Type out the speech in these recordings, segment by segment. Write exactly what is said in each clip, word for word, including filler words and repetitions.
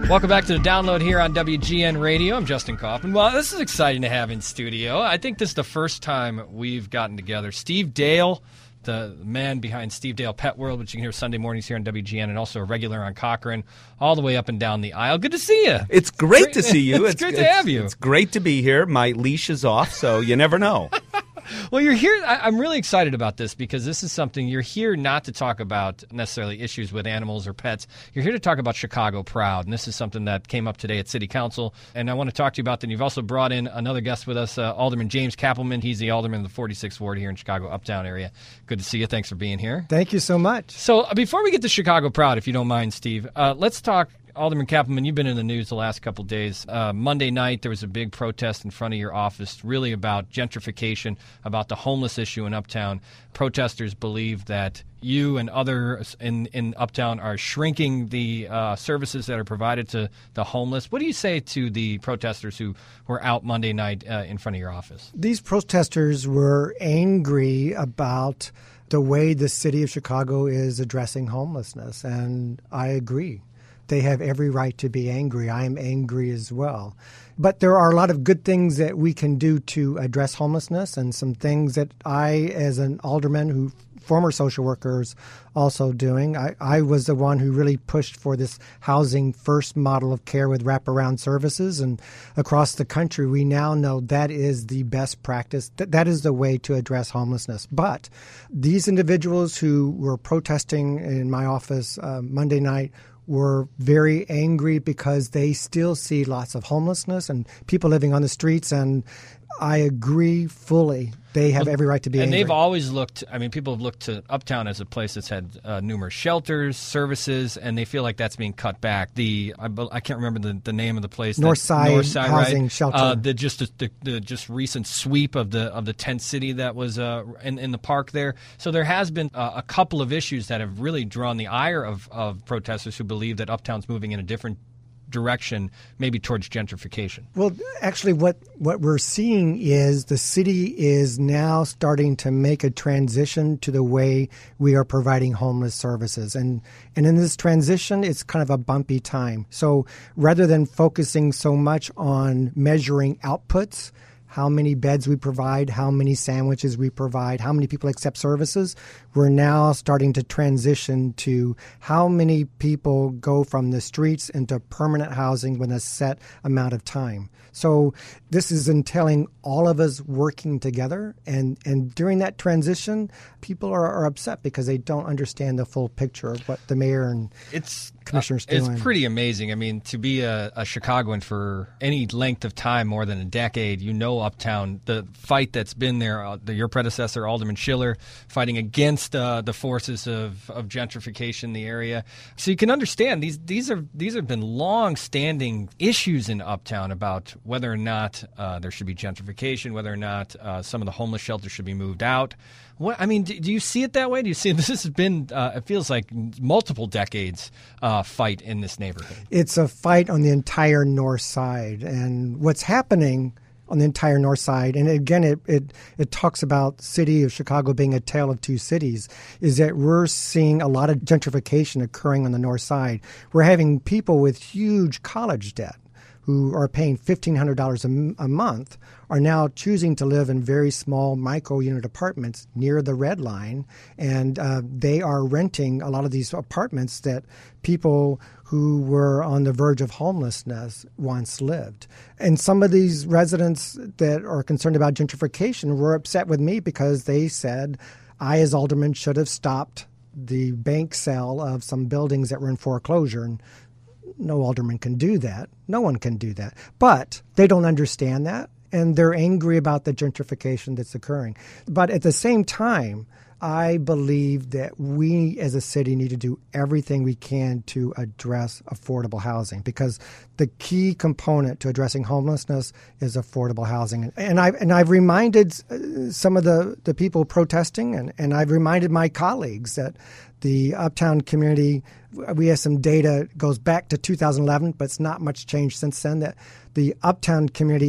Welcome back to the Download here on W G N Radio. I'm Justin Kaufman. Well, this is exciting to have in studio. I think this is the first time we've gotten together. Steve Dale, the man behind Steve Dale Pet World, which you can hear Sunday mornings here on W G N, and also a regular on Cochrane, all the way up and down the aisle. Good to see you. It's great, great. to see you. it's, it's great to have you. It's great to be here. My leash is off, so you never know. Well, you're here. I, I'm really excited about this because this is something you're here not to talk about necessarily issues with animals or pets. You're here to talk about Chicago Proud, and this is something that came up today at City Council, and I want to talk to you about that. And you've also brought in another guest with us, uh, Alderman James Kappelman. He's the alderman of the forty-sixth Ward here in Chicago Uptown area. Good to see you. Thanks for being here. Thank you so much. So uh, before we get to Chicago Proud, if you don't mind, Steve, uh, let's talk. Alderman Kappelman, you've been in the news the last couple of days. Uh, Monday night, there was a big protest in front of your office, really about gentrification, about the homeless issue in Uptown. Protesters believe that you and others in, in Uptown are shrinking the uh, services that are provided to the homeless. What do you say to the protesters who were out Monday night uh, in front of your office? These protesters were angry about the way the city of Chicago is addressing homelessness, and I agree. They have every right to be angry. I am angry as well. But there are a lot of good things that we can do to address homelessness, and some things that I, as an alderman who former social workers also doing. I, I was the one who really pushed for this housing first model of care with wraparound services. And across the country, we now know that is the best practice. That, that is the way to address homelessness. But these individuals who were protesting in my office uh, Monday night were very angry because they still see lots of homelessness and people living on the streets, and I agree fully. They have well, every right to be and angry. And they've always looked, I mean, people have looked to Uptown as a place that's had uh, numerous shelters, services, and they feel like that's being cut back. The I, I can't remember the, the name of the place. Northside, Northside Housing right? Shelter. Uh, the just the, the just recent sweep of the of the tent city that was uh, in, in the park there. So there has been uh, a couple of issues that have really drawn the ire of, of protesters who believe that Uptown's moving in a different direction, maybe towards gentrification. Well, actually, what, what we're seeing is the city is now starting to make a transition to the way we are providing homeless services. And, and in this transition, it's kind of a bumpy time. So rather than focusing so much on measuring outputs, how many beds we provide, how many sandwiches we provide, how many people accept services, we're now starting to transition to how many people go from the streets into permanent housing within a set amount of time. So this is entailing all of us working together. And, and during that transition, people are, are upset because they don't understand the full picture of what the mayor and it's, commissioners uh, doing. It's pretty amazing. I mean, to be a, a Chicagoan for any length of time, more than a decade, you know Uptown, the fight that's been there, uh, the, your predecessor, Alderman Schiller, fighting against uh, the forces of, of gentrification in the area. So you can understand these these are these have been long-standing issues in Uptown about whether or not uh, there should be gentrification, whether or not uh, some of the homeless shelters should be moved out. What I mean, do, do you see it that way? Do you see this has been? Uh, it feels like multiple decades uh, fight in this neighborhood. It's a fight on the entire north side, and what's happening on the entire north side, and again, it, it it talks about city of Chicago being a tale of two cities, is that we're seeing a lot of gentrification occurring on the north side. We're having people with huge college debt who are paying fifteen hundred dollars a, a month are now choosing to live in very small micro-unit apartments near the Red Line, and uh, they are renting a lot of these apartments that people who were on the verge of homelessness once lived. And some of these residents that are concerned about gentrification were upset with me because they said I, as alderman, should have stopped the bank sale of some buildings that were in foreclosure. And no alderman can do that. No one can do that. But they don't understand that, and they're angry about the gentrification that's occurring. But at the same time, I believe that we as a city need to do everything we can to address affordable housing, because the key component to addressing homelessness is affordable housing. And I've, and I've reminded some of the, the people protesting, and, and I've reminded my colleagues that the Uptown community, we have some data, goes back to two thousand eleven, but it's not much changed since then, that the Uptown community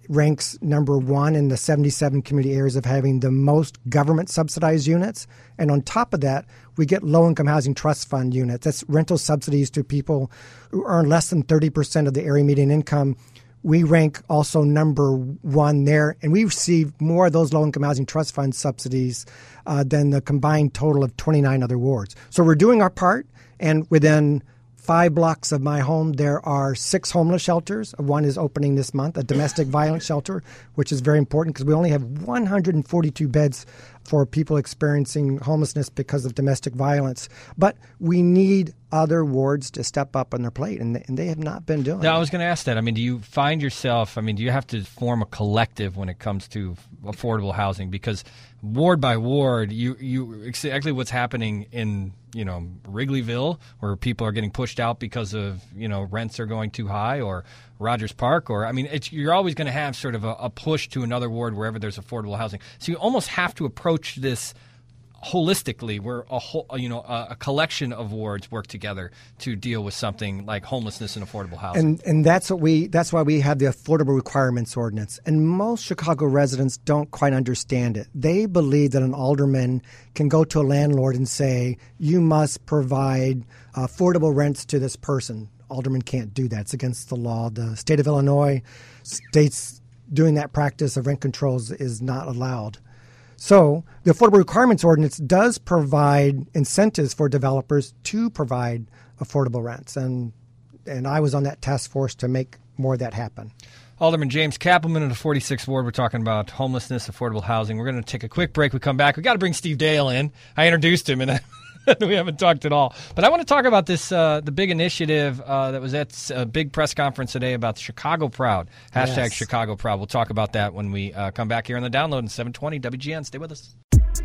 ranks number one in the seventy-seven community areas of having the most government subsidized units. And on top of that, we get low-income housing trust fund units. That's rental subsidies to people who earn less than thirty percent of the area median income. We rank also number one there, and we receive more of those low-income housing trust fund subsidies uh, than the combined total of twenty-nine other wards. So we're doing our part, and within five blocks of my home, there are six homeless shelters. One is opening this month, a domestic violence shelter, which is very important because we only have one hundred forty-two beds for people experiencing homelessness because of domestic violence. But we need other wards to step up on their plate, and they, and they have not been doing it. Now, I was going to ask that. I mean, do you find yourself, I mean, do you have to form a collective when it comes to affordable housing? Because ward by ward, you, you exactly what's happening in, you know, Wrigleyville, where people are getting pushed out because of, you know, rents are going too high, or Rogers Park, or, I mean, it's, you're always going to have sort of a, a push to another ward wherever there's affordable housing. So you almost have to approach this holistically, where a whole, you know, a, a collection of wards work together to deal with something like homelessness and affordable housing. And and that's what we that's why we have the Affordable Requirements Ordinance. And most Chicago residents don't quite understand it. They believe that an alderman can go to a landlord and say, you must provide affordable rents to this person. Alderman can't do that. It's against the law. The state of Illinois states doing that practice of rent controls is not allowed. So the Affordable Requirements Ordinance does provide incentives for developers to provide affordable rents, and and I was on that task force to make more of that happen. Alderman James Kappelman of the forty-sixth Ward. We're talking about homelessness, affordable housing. We're going to take a quick break. We come back. We got to bring Steve Dale in. I introduced him, and we haven't talked at all. But I want to talk about this, uh, the big initiative uh, that was at a big press conference today about Chicago Proud. Hashtag Yes. Chicago Proud. We'll talk about that when we uh, come back here on the Download in seven twenty W G N. Stay with us.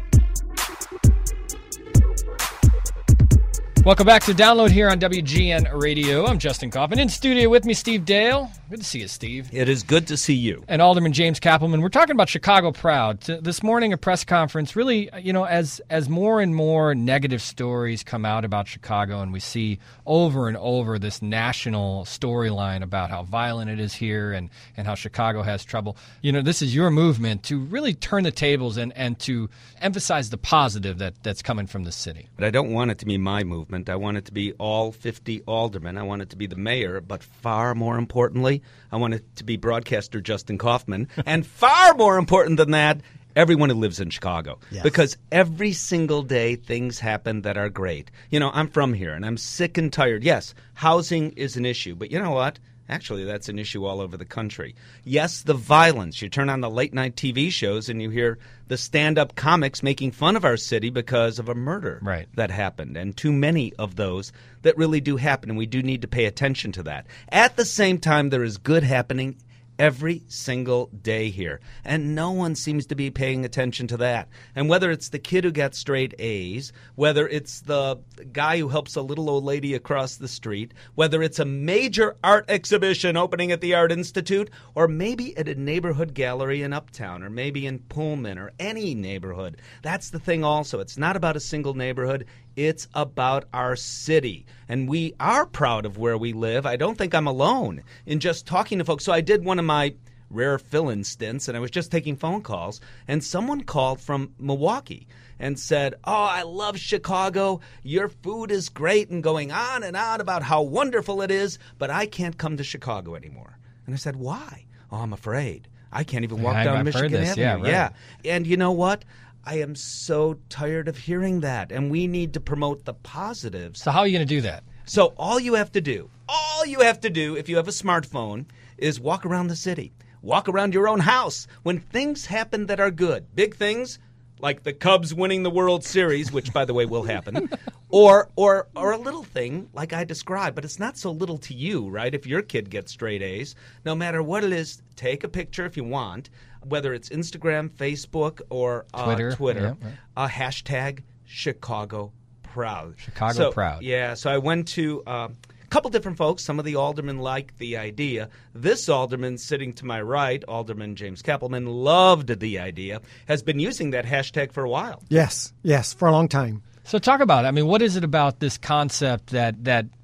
Welcome back to Download here on W G N Radio. I'm Justin Kaufman. In studio with me, Steve Dale. Good to see you, Steve. It is good to see you. And Alderman James Kappelman. We're talking about Chicago Proud. T- This morning, a press conference, really, you know, as as more and more negative stories come out about Chicago, and we see over and over this national storyline about how violent it is here and, and how Chicago has trouble. You know, this is your movement to really turn the tables and, and to emphasize the positive that, that's coming from the city. But I don't want it to be my movement. I want it to be all fifty aldermen. I want it to be the mayor. But far more importantly, I want it to be broadcaster Justin Kaufman. And far more important than that, everyone who lives in Chicago. Yes. Because every single day things happen that are great. You know, I'm from here, and I'm sick and tired. Yes, housing is an issue. But you know what? Actually, that's an issue all over the country. Yes, the violence. You turn on the late-night T V shows and you hear the stand-up comics making fun of our city because of a murder Right. that happened, and too many of those that really do happen, and we do need to pay attention to that. At the same time, there is good happening every single day here, and no one seems to be paying attention to that. And whether it's the kid who got straight A's, whether it's the guy who helps a little old lady across the street, whether it's a major art exhibition opening at the Art Institute, or maybe at a neighborhood gallery in Uptown, or maybe in Pullman, or any neighborhood. That's the thing also. It's not about a single neighborhood. It's about our city. And we are proud of where we live. I don't think I'm alone in just talking to folks. So I did one of my rare fill-in stints, and I was just taking phone calls, and someone called from Milwaukee and said, oh, I love Chicago. Your food is great, and going on and on about how wonderful it is, but I can't come to Chicago anymore. And I said, why? Oh, I'm afraid. I can't even walk I've- down I've Michigan heard this. Avenue. Yeah, right. yeah. And you know what? I am so tired of hearing that, and we need to promote the positives. So how are you going to do that? So all you have to do, all you have to do if you have a smartphone is walk around the city. Walk around your own house. When things happen that are good, big things like the Cubs winning the World Series, which, by the way, will happen, or or or a little thing like I described, but it's not so little to you, right? If your kid gets straight A's, no matter what it is, take a picture if you want, whether it's Instagram, Facebook, or uh, Twitter. Twitter, Yeah, right. uh, hashtag Chicago Proud. Chicago So, Proud. Yeah, so I went to uh, a couple different folks. Some of the aldermen liked the idea. This alderman sitting to my right, Alderman James Kappelman, loved the idea, has been using that hashtag for a while. Yes, yes, for a long time. So talk about it. I mean, what is it about this concept that, that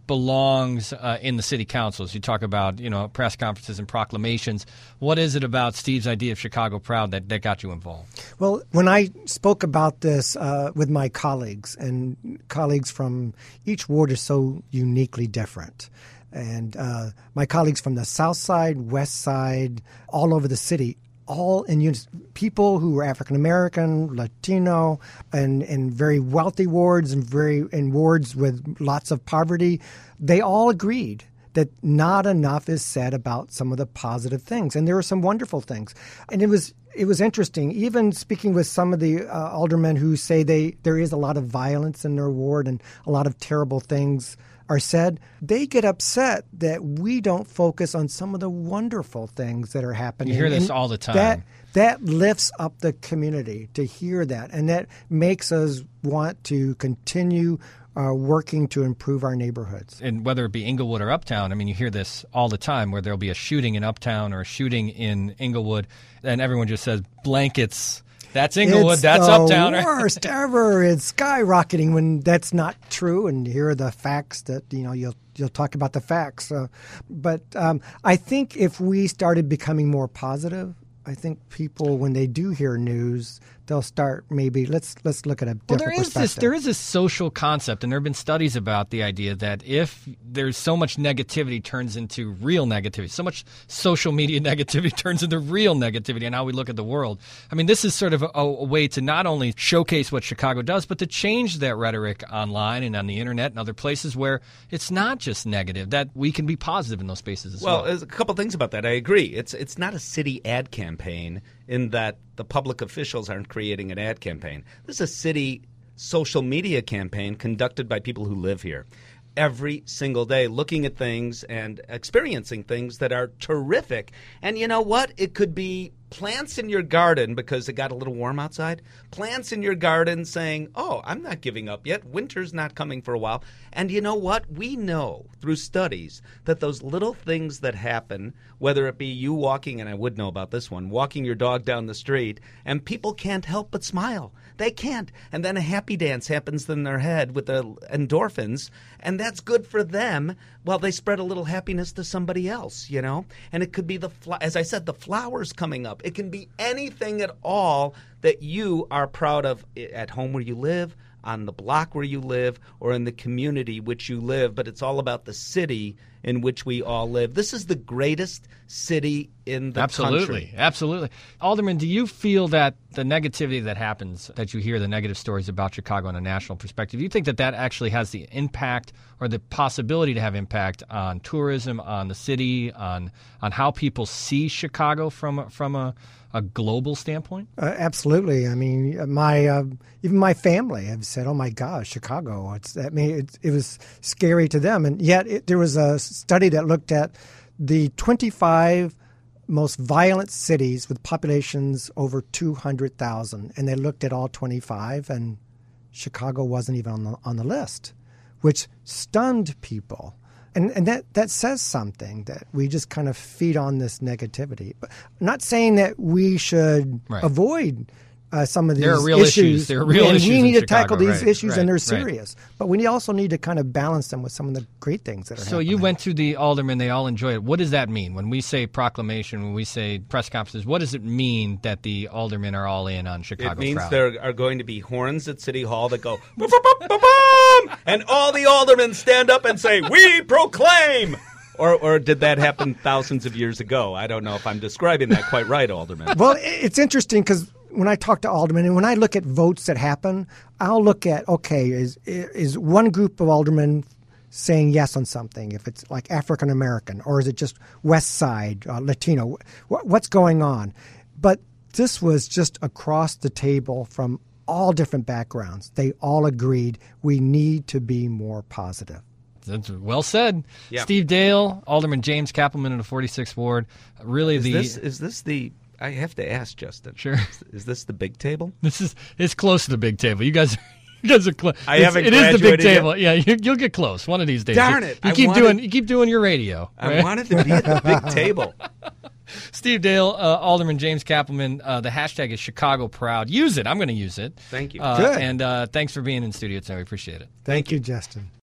belongs uh, in the city councils? You talk about, you know, press conferences and proclamations. What is it about Steve's idea of Chicago Proud that, that got you involved? Well, when I spoke about this uh, with my colleagues, and colleagues from each ward is so uniquely different. And uh, my colleagues from the south side, west side, all over the city, all in unison, people who were African American, Latino, and in very wealthy wards and very in wards with lots of poverty, they all agreed that not enough is said about some of the positive things, and there were some wonderful things. And it was it was interesting, even speaking with some of the uh, aldermen who say they there is a lot of violence in their ward and a lot of terrible things are said, they get upset that we don't focus on some of the wonderful things that are happening. You hear this and all the time. That, that lifts up the community to hear that, and that makes us want to continue uh, working to improve our neighborhoods. And whether it be Inglewood or Uptown, I mean, you hear this all the time where there'll be a shooting in Uptown or a shooting in Inglewood, and everyone just says blankets. That's Inglewood. It's that's the Uptown. worst ever. It's skyrocketing when that's not true. And here are the facts that, you know, you'll you'll talk about the facts. Uh, but um, I think if we started becoming more positive, I think people, when they do hear news, they'll start maybe let's let's look at a different well, there is perspective. this there is this social concept, and there have been studies about the idea that if there's so much negativity turns into real negativity, so much social media negativity turns into real negativity, and how we look at the world. I mean, this is sort of a, a way to not only showcase what Chicago does, but to change that rhetoric online and on the internet and other places where it's not just negative. That we can be positive in those spaces as well. Well, there's a couple things about that. I agree. It's it's not a city ad campaign in that the public officials aren't creating an ad campaign. This is a city social media campaign conducted by people who live here every single day, looking at things and experiencing things that are terrific. And you know what? It could be plants in your garden because it got a little warm outside. Plants in your garden saying, oh, I'm not giving up yet. Winter's not coming for a while. And you know what? We know through studies that those little things that happen, whether it be you walking, and I would know about this one, walking your dog down the street, and people can't help but smile. They can't. And then a happy dance happens in their head with the endorphins, and that's good for them while they spread a little happiness to somebody else, you know? And it could be, the fl- as I said, the flowers coming up. It can be anything at all that you are proud of at home where you live, on the block where you live, or in the community which you live. But it's all about the city in which we all live. This is the greatest city in the absolutely, country. Absolutely. Alderman, do you feel that the negativity that happens, that you hear the negative stories about Chicago on a national perspective, do you think that that actually has the impact or the possibility to have impact on tourism, on the city, on on how people see Chicago from from a, a global standpoint? Uh, absolutely. I mean, my uh, even my family have said, "Oh my gosh, Chicago!" It's I mean, it, it was scary to them, and yet it, there was a study that looked at the twenty-five most violent cities with populations over two hundred thousand, and they looked at all twenty-five, and Chicago wasn't even on the on the list, which stunned people. And and that, that says something, that we just kind of feed on this negativity. But I'm not saying that we should right. avoid uh, some of these there are real issues. issues. There are real and issues we need in to tackle Chicago, these right, issues, right, and they're right. serious. But we also need to kind of balance them with some of the great things that are so happening. So you went through the aldermen, they all enjoy it. What does that mean? When we say proclamation, when we say press conferences, what does it mean that the aldermen are all in on Chicago It means Proud? there are going to be horns at City Hall that go, boom, boom, boom, boom, boom, and all the aldermen stand up and say, "We proclaim." Or, or did that happen thousands of years ago? I don't know if I'm describing that quite right, Alderman. Well, it's interesting because when I talk to aldermen and when I look at votes that happen, I'll look at, okay, is is one group of aldermen saying yes on something, if it's like African American, or is it just West Side, uh, Latino? What, what's going on? But this was just across the table from all different backgrounds. They all agreed we need to be more positive. That's well said. Yeah. Steve Dale, Alderman James Kappelman in the forty-sixth Ward. Really, Is the this, is this the, I have to ask, Justin. Sure. Is, is this the big table? This is it's close to the big table. You guys, you guys are close. I haven't It is the big graduated yet. table. Yeah, you, you'll get close one of these days. Darn You- it. You I keep wanted- doing. You keep doing your radio. I right? wanted to be at the big table. Steve Dale, uh, Alderman James Kappelman. Uh, the hashtag is Chicago Proud. Use it. I'm going to use it. Thank you. Uh, Good. And uh, thanks for being in studio today. We appreciate it. Thank you, Justin.